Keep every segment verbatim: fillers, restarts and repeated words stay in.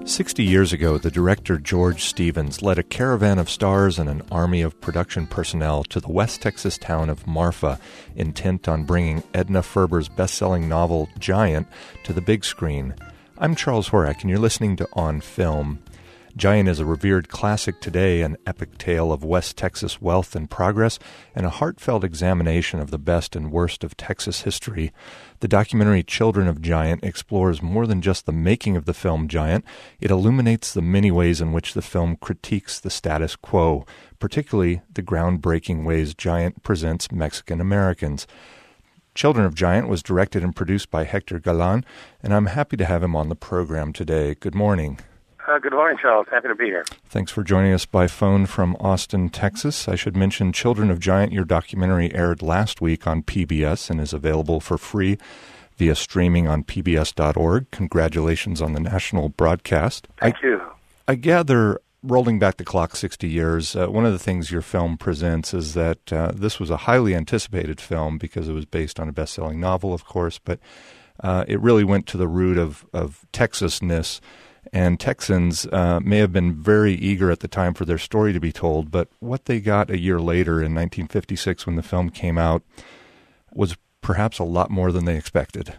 Sixty years ago, the director George Stevens led a caravan of stars and an army of production personnel to the West Texas town of Marfa, intent on bringing Edna Ferber's best-selling novel Giant to the big screen. I'm Charles Horak, and you're listening to On Film. Giant is a revered classic today, an epic tale of West Texas wealth and progress, and a heartfelt examination of the best and worst of Texas history. The documentary Children of Giant explores more than just the making of the film Giant. It illuminates the many ways in which the film critiques the status quo, particularly the groundbreaking ways Giant presents Mexican Americans. Children of Giant was directed and produced by Hector Galan, and I'm happy to have him on the program today. Good morning. Uh, good morning, Charles. Happy to be here. Thanks for joining us by phone from Austin, Texas. I should mention Children of Giant, your documentary aired last week on P B S and is available for free via streaming on P B S dot org. Congratulations on the national broadcast. Thank I, you. I gather, rolling back the clock sixty years, uh, one of the things your film presents is that uh, this was a highly anticipated film because it was based on a best-selling novel, of course, but uh, it really went to the root of, of Texas-ness. And Texans uh, may have been very eager at the time for their story to be told, but what they got a year later in nineteen fifty-six when the film came out was perhaps a lot more than they expected.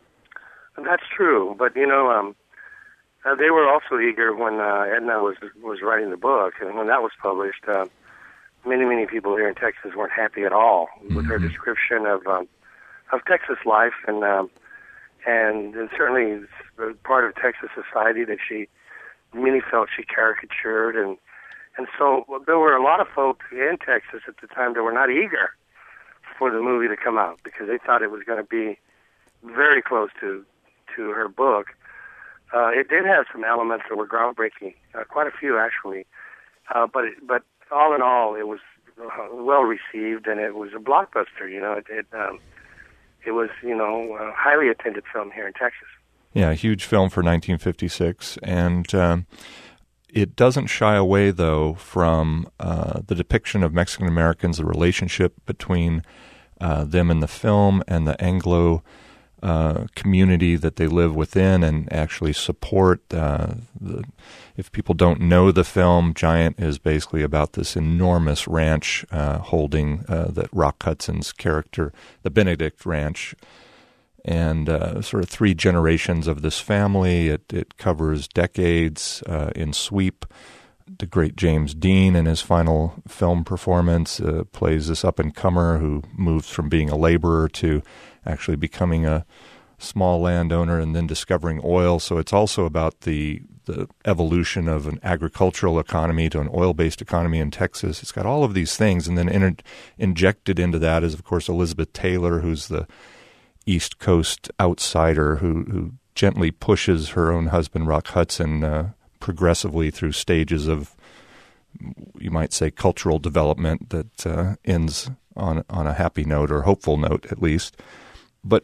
That's true, but you know, um, uh, they were also eager when uh, Edna was was writing the book, and when that was published, uh, many many people here in Texas weren't happy at all with mm-hmm. her description of um, of Texas life, and um, and, and certainly part of Texas society that she many felt she caricatured, and and so well, there were a lot of folks in Texas at the time that were not eager for the movie to come out because they thought it was going to be very close to to her book. Uh, it did have some elements that were groundbreaking, uh, quite a few actually, uh, but it, but all in all, it was uh, well received, and it was a blockbuster. You know, it it, um, it was you know a highly attended film here in Texas. Yeah, a huge film for nineteen fifty-six, and um, it doesn't shy away, though, from uh, the depiction of Mexican Americans, the relationship between uh, them in the film and the Anglo uh, community that they live within and actually support. Uh, the, if people don't know the film, Giant is basically about this enormous ranch uh, holding uh, that Rock Hudson's character, the Benedict Ranch, and uh, sort of three generations of this family. It, it covers decades uh, in sweep. The great James Dean, in his final film performance, uh, plays this up-and-comer who moves from being a laborer to actually becoming a small landowner and then discovering oil. So it's also about the the evolution of an agricultural economy to an oil-based economy in Texas. It's got all of these things, and then inter- injected into that is, of course, Elizabeth Taylor, who's the East Coast outsider who, who gently pushes her own husband, Rock Hudson, uh, progressively through stages of, you might say, cultural development that uh, ends on on a happy note or hopeful note, at least. But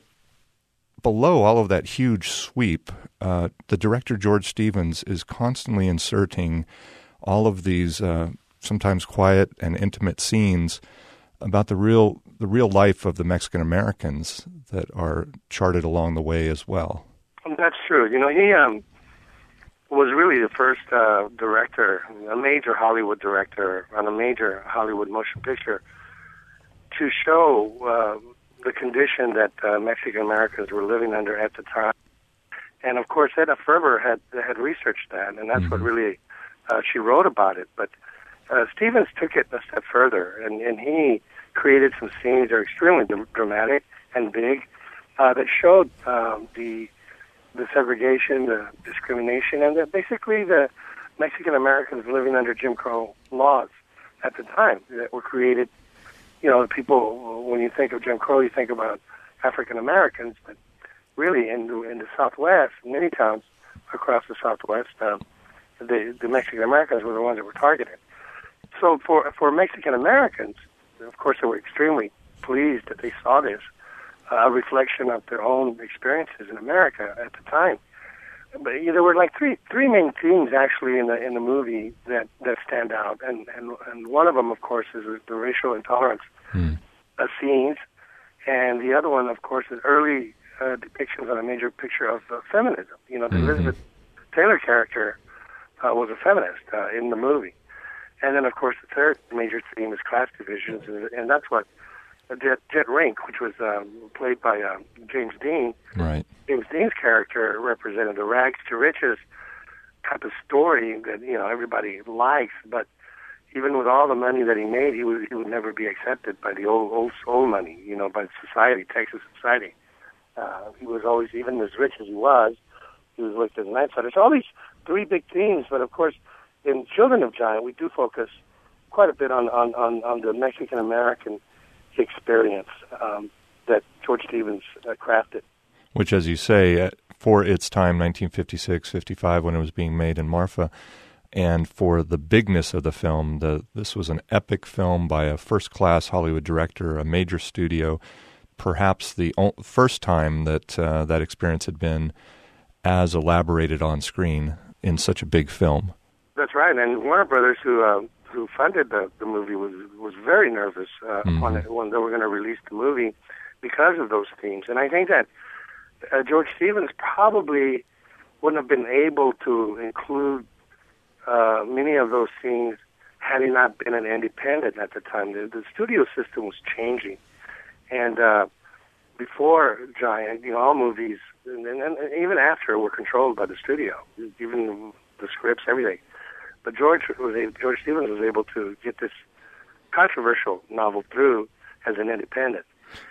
below all of that huge sweep, uh, the director, George Stevens, is constantly inserting all of these uh, sometimes quiet and intimate scenes about the real the real life of the Mexican Americans that are charted along the way as well. That's true. You know, he um, was really the first uh, director, a major Hollywood director on a major Hollywood motion picture, to show uh, the condition that uh, Mexican Americans were living under at the time. And of course, Edna Ferber had had researched that, and that's mm-hmm. what really uh, she wrote about it. But uh, Stevens took it a step further, and, and he created some scenes that are extremely d- dramatic and big uh, that showed um, the the segregation, the discrimination, and the, basically the Mexican Americans living under Jim Crow laws at the time that were created. You know, people, when you think of Jim Crow, you think about African Americans, but really in the, in the Southwest, many towns across the Southwest, um, the, the Mexican Americans were the ones that were targeted. So for for Mexican Americans, of course, they were extremely pleased that they saw this, uh, a reflection of their own experiences in America at the time. But you know, there were like three three main themes actually in the in the movie that, that stand out, and, and and one of them, of course, is the racial intolerance hmm. uh, scenes, and the other one, of course, is early uh, depictions on a major picture of uh, feminism. You know, the mm-hmm. Elizabeth Taylor character uh, was a feminist uh, in the movie. And then, of course, the third major theme is class divisions, and, and that's what Jet, Jet Rink, which was um, played by um, James Dean. Right. James Dean's character represented the rags to riches type of story that, you know, everybody likes, but even with all the money that he made, he would he would never be accepted by the old old old money, you know, by society, Texas society. Uh, he was always, even as rich as he was, he was looked as an outsider. So all these three big themes, but of course, in Children of Giant, we do focus quite a bit on on on, on the Mexican American experience um, that George Stevens uh, crafted. Which, as you say, for its time, nineteen fifty-six, fifty-five, when it was being made in Marfa, and for the bigness of the film, the, this was an epic film by a first-class Hollywood director, a major studio, perhaps the o- first time that uh, that experience had been as elaborated on screen in such a big film. That's right, and Warner Brothers, who uh, who funded the, the movie, was was very nervous uh, mm-hmm. when, when they were going to release the movie because of those themes. And I think that Uh, George Stevens probably wouldn't have been able to include uh, many of those scenes had he not been an independent at the time. The, the studio system was changing, and uh, before Giant, you know, all movies, and, and, and even after, were controlled by the studio, even the scripts, everything. But George was a, George Stevens was able to get this controversial novel through as an independent.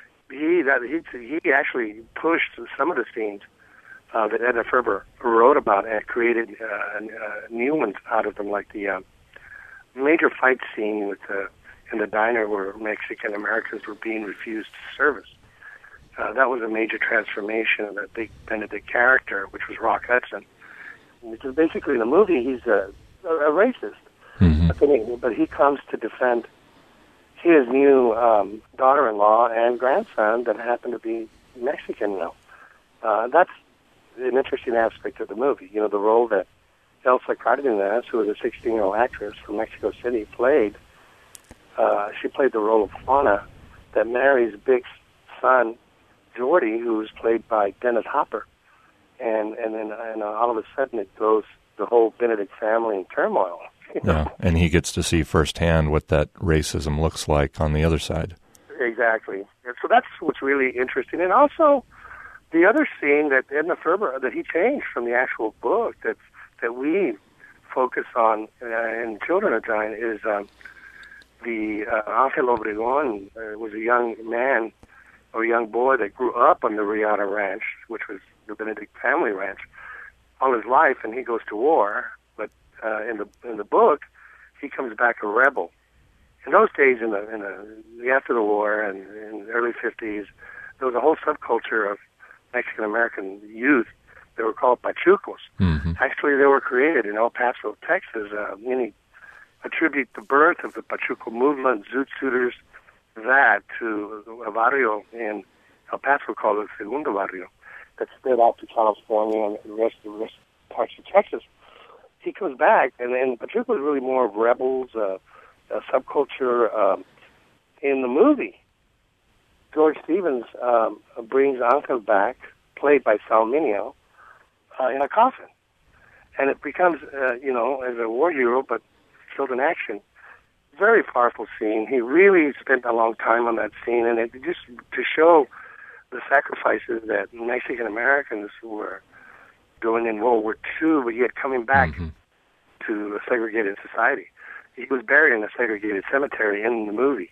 He that he he actually pushed some of the scenes uh, that Edna Ferber wrote about and created uh, uh, new ones out of them, like the uh, major fight scene with the in the diner where Mexican Americans were being refused service. Uh, that was a major transformation of that big Benedict character, which was Rock Hudson. Because basically in the movie he's a, a racist, mm-hmm. but he comes to defend his new um, daughter-in-law and grandson that happen to be Mexican now. Uh, that's an interesting aspect of the movie. You know, the role that Elsa Cardenas, who was a sixteen-year-old actress from Mexico City, played. Uh, she played the role of Juana that marries Big's son, Jordy, who was played by Dennis Hopper. And and then and all of a sudden it throws the whole Benedict family in turmoil. Yeah, and he gets to see firsthand what that racism looks like on the other side. Exactly. And so that's what's really interesting. And also, the other scene that Edna Ferber, that he changed from the actual book that that we focus on uh, in Children of Giant is um, the uh, Angel Obregón uh, was a young man or a young boy that grew up on the Riata Ranch, which was the Benedict family ranch, all his life, and he goes to war. But uh, in the in the book, he comes back a rebel. In those days, in the in the after the war and in the early fifties, there was a whole subculture of Mexican American youth. They were called Pachucos. Mm-hmm. Actually, they were created in El Paso, Texas. Uh, many attribute the birth of the Pachuco movement, Zoot Suiters, that to a barrio in El Paso called the Segundo Barrio that spread out to California and the rest of the rest parts of Texas. He comes back, and then Pachuco is really more of rebels, uh, a subculture. Um, in the movie, George Stevens um, brings Angel back, played by Sal Mineo, uh, in a coffin. And it becomes, uh, you know, as a war hero, but killed in action. Very powerful scene. He really spent a long time on that scene, and it just to show the sacrifices that Mexican Americans were doing in World War Two, but yet coming back mm-hmm. to a segregated society. He was buried in a segregated cemetery in the movie.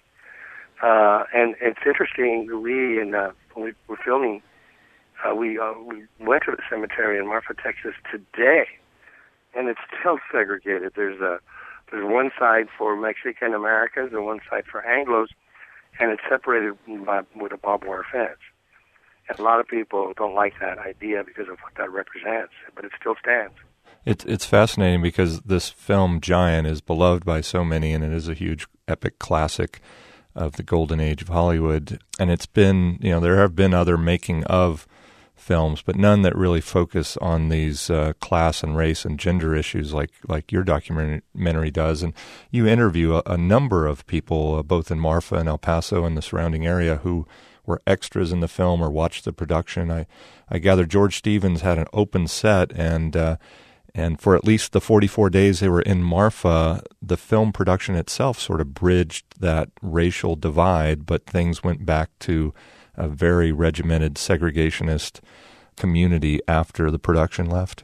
Uh, and it's interesting, we, in, uh, when we were filming, uh, we, uh, we went to the cemetery in Marfa, Texas today, and it's still segregated. There's a There's one side for Mexican Americans and one side for Anglos, and it's separated by, with a barbed wire fence. And a lot of people don't like that idea because of what that represents, but it still stands. It's it's fascinating because this film, Giant, is beloved by so many, and it is a huge epic classic of the golden age of Hollywood. And it's been, you know, there have been other making of films, but none that really focus on these uh, class and race and gender issues like like your documentary does. And you interview a, a number of people, uh, both in Marfa and El Paso and the surrounding area, who were extras in the film or watched the production. I, I gather George Stevens had an open set, and uh, And for at least the forty-four days they were in Marfa, the film production itself sort of bridged that racial divide, but things went back to a very regimented segregationist community after the production left.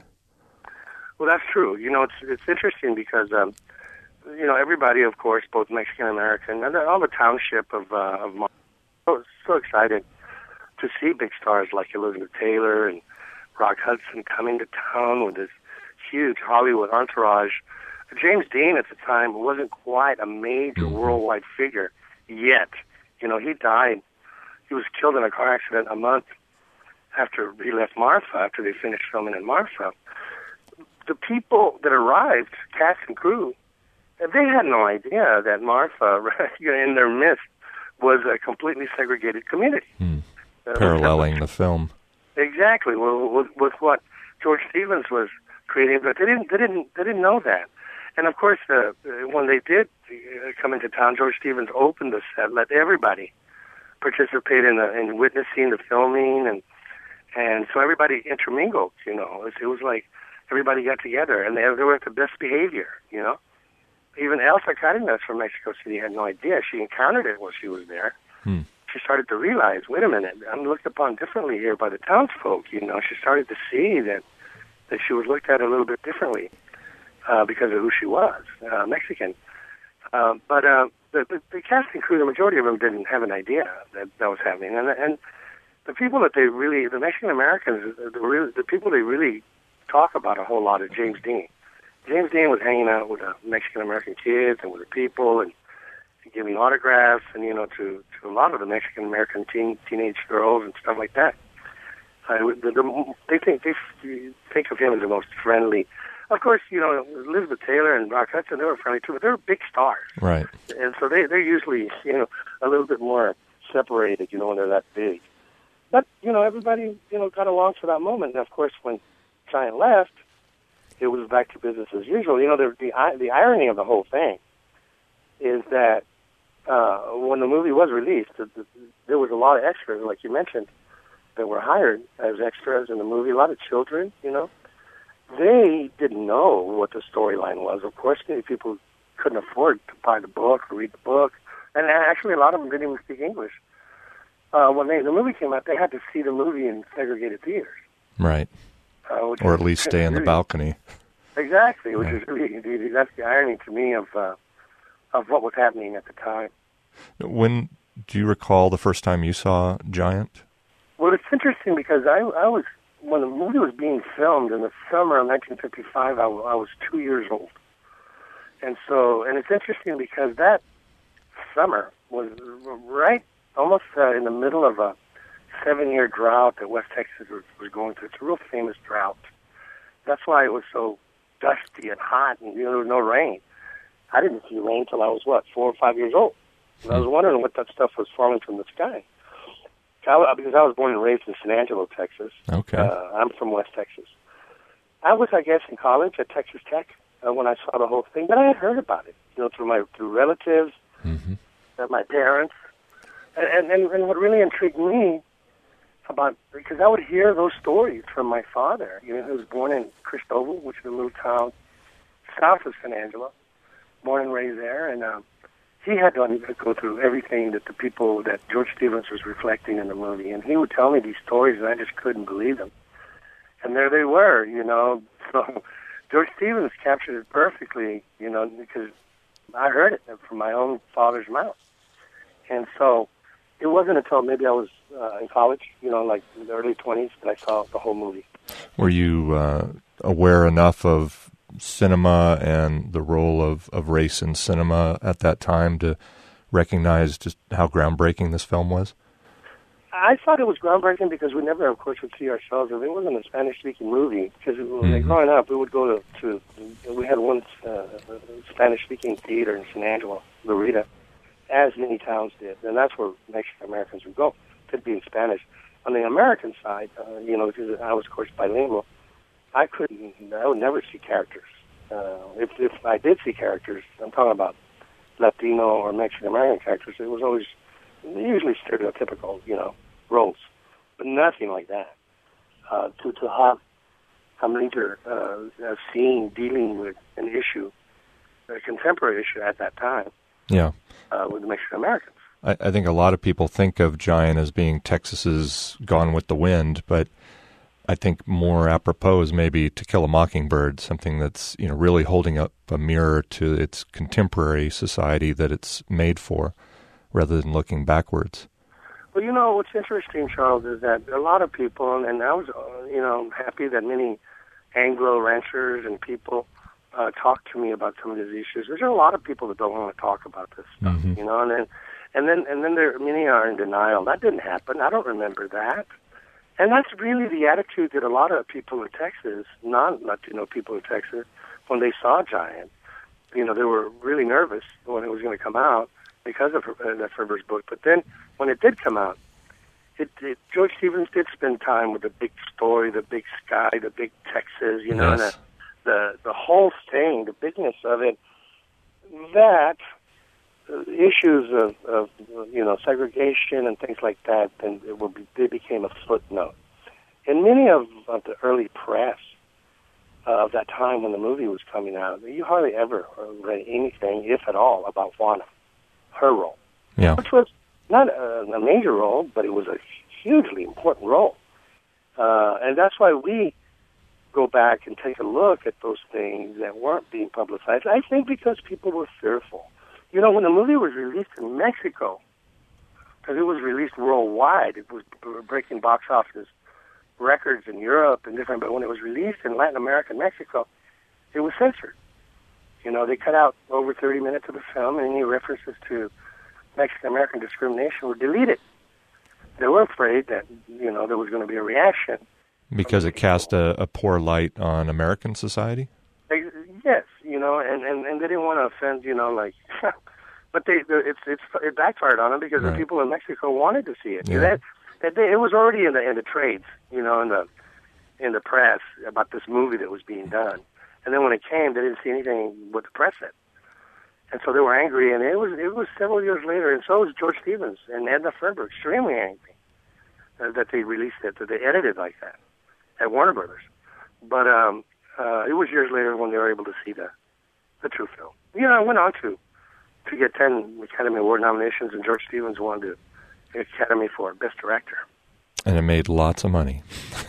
Well, that's true. You know, it's it's interesting because, um, you know, everybody, of course, both Mexican-American and all the township of, uh, of Marfa, was so excited to see big stars like Elizabeth Taylor and Rock Hudson coming to town with this huge Hollywood entourage. James Dean at the time wasn't quite a major mm-hmm. worldwide figure yet. You know, he died. He was killed in a car accident a month after he left Marfa, after they finished filming in Marfa. The people that arrived, cast and crew, they had no idea that Marfa, in their midst, was a completely segregated community. Hmm. Uh, Paralleling the film. Exactly. Well, with, with what George Stevens was creating, but they didn't. They didn't. They didn't know that. And of course, uh, when they did uh, come into town, George Stevens opened the set, let everybody participate in, the, in witnessing the filming, and and so everybody intermingled. You know, it was, it was like everybody got together, and they, they were at the best behavior. You know, even Elsa Cárdenas from Mexico City had no idea. She encountered it while she was there. Hmm. She started to realize, wait a minute, I'm looked upon differently here by the townsfolk. You know, she started to see that that she was looked at a little bit differently uh, because of who she was, uh, Mexican. Uh, but uh, the, the, the casting crew, the majority of them didn't have an idea that that was happening. And, and the people that they really, the Mexican Americans, the, really, the people they really talk about a whole lot are James Dean. James Dean was hanging out with the Mexican American kids and with the people and giving autographs, and you know, to, to a lot of the Mexican American teen, teenage girls and stuff like that. Uh, the, the, they think they think of him as the most friendly. Of course, you know, Elizabeth Taylor and Rock Hudson, they were friendly too, but they were big stars, right? And so they they're usually, you know, a little bit more separated, you know, when they're that big. But you know, everybody, you know, got along for that moment. And of course, when Giant left, it was back to business as usual. You know, the the, the irony of the whole thing is that uh, when the movie was released, the, the, there was a lot of extras, like you mentioned, that were hired as extras in the movie. A lot of children, you know. They didn't know what the storyline was. Of course, many people couldn't afford to buy the book or read the book. And actually, a lot of them didn't even speak English. Uh, when they, the movie came out, they had to see the movie in segregated theaters. Right. Uh, or at least stay on the balcony. Exactly, which yeah. is really, that's the irony to me of uh, of what was happening at the time. When, do you recall the first time you saw Giant? Well, it's interesting because I, I was, when the movie was being filmed in the summer of nineteen fifty-five, I, I was two years old. And so, and it's interesting because that summer was right almost uh, in the middle of a seven-year drought that West Texas was, was going through. It's a real famous drought. That's why it was so dusty and hot, and you know, there was no rain. I didn't see rain until I was, what, four or five years old. And I was wondering what that stuff was falling from the sky. I, because I was born and raised in San Angelo, Texas. Okay. Uh, I'm from West Texas. I was, I guess, in college at Texas Tech uh, when I saw the whole thing, but I had heard about it, you know, through my through relatives, mm-hmm. and my parents. And, and, and what really intrigued me about, because I would hear those stories from my father, you know, who was born in Cristobal, which is a little town south of San Angelo, born and raised there, and um, he had to go through everything that the people that George Stevens was reflecting in the movie, and he would tell me these stories, and I just couldn't believe them. And there they were, you know. So George Stevens captured it perfectly, you know, because I heard it from my own father's mouth. And so it wasn't until maybe I was uh, in college, you know, like in the early twenties, that I saw the whole movie. Were you uh, aware enough of cinema and the role of, of race in cinema at that time to recognize just how groundbreaking this film was? I thought it was groundbreaking because we never, of course, would see ourselves. If it wasn't a Spanish-speaking movie, because when mm-hmm. growing up, we would go to, to we had one uh, Spanish-speaking theater in San Angelo, Loretta, as many towns did, and that's where Mexican Americans would go, to be in Spanish. On the American side, uh, you know, because I was, of course, bilingual, I couldn't, I would never see characters. Uh, if, if I did see characters, I'm talking about Latino or Mexican American characters, it was always usually stereotypical, you know, roles, but nothing like that. Uh, to, to have a major uh, a scene dealing with an issue, a contemporary issue at that time. Yeah, uh, with the Mexican Americans. I, I think a lot of people think of Giant as being Texas's Gone with the Wind, but I think more apropos is maybe To Kill a Mockingbird, something that's, you know, really holding up a mirror to its contemporary society that it's made for, rather than looking backwards. Well, you know, what's interesting, Charles, is that a lot of people, and I was, uh, you know, happy that many Anglo ranchers and people uh, talk to me about some of these issues. There's a lot of people that don't want to talk about this stuff, mm-hmm. you know, and then, and then, and then there many are in denial. That didn't happen. I don't remember that. And that's really the attitude that a lot of people in Texas, non Latino people in Texas, when they saw Giant, you know, they were really nervous when it was going to come out because of uh, that Ferber's book. But then when it did come out, it, it, George Stevens did spend time with the big story, the big sky, the big Texas, you know, yes. and the, the the whole thing, the bigness of it. That uh, issues of, of you know segregation and things like that, then it will be, they became a footnote. In many of, of the early press uh, of that time when the movie was coming out, you hardly ever read anything, if at all, about Juana, her role, yeah. which was not a, a major role, but it was a hugely important role. Uh, and that's why we go back and take a look at those things that weren't being publicized. I think because people were fearful. You know, when the movie was released in Mexico, because it was released worldwide, it was breaking box office records in Europe and different, but when it was released in Latin America and Mexico, it was censored. You know, they cut out over thirty minutes of the film, and any references to Mexican-American discrimination were deleted. They were afraid that, you know, there was going to be a reaction. Because it cast a, a poor light on American society? They, yes, you know, and, and, and they didn't want to offend, you know, like, but they, it's, it's, it backfired on them because right. the people in Mexico wanted to see it. Yeah. That, that they, it was already in the, in the trades, you know, in the, in the press about this movie that was being done. And then when it came, they didn't see anything what the press said. And so they were angry, and it was it was several years later, and so was George Stevens and Edna Ferber, extremely angry uh, that they released it, that they edited like that at Warner Brothers. But um, uh, it was years later when they were able to see the the true film. You know, I went on to to get ten Academy Award nominations, and George Stevens won the Academy for Best Director. And it made lots of money.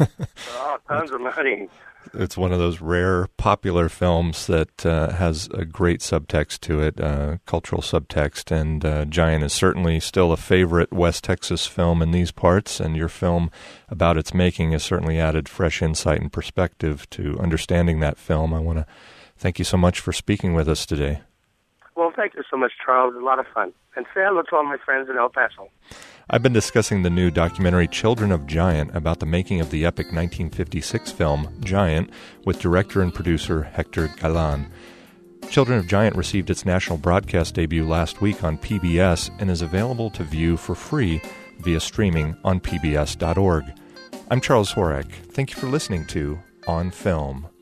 Oh, tons of money. It's one of those rare popular films that uh, has a great subtext to it, uh, cultural subtext, and uh, Giant is certainly still a favorite West Texas film in these parts, and your film about its making has certainly added fresh insight and perspective to understanding that film. I want to thank you so much for speaking with us today. Well, thank you so much, Charles. It was a lot of fun. And say hello to all my friends in El Paso. I've been discussing the new documentary Children of Giant about the making of the epic nineteen fifty-six film Giant with director and producer Hector Galan. Children of Giant received its national broadcast debut last week on P B S and is available to view for free via streaming on P B S dot org. I'm Charles Horak. Thank you for listening to On Film.